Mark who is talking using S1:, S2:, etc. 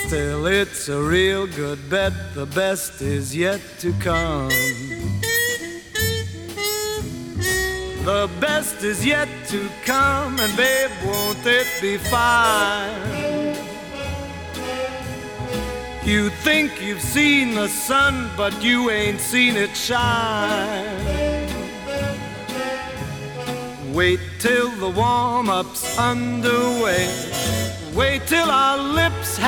S1: Still, it's a real good bet, the best is yet to come. The best is yet to come, and babe, won't it be fine? You think you've seen the sun, but you ain't seen it shine. Wait till the warm-up's underway. Wait till our lips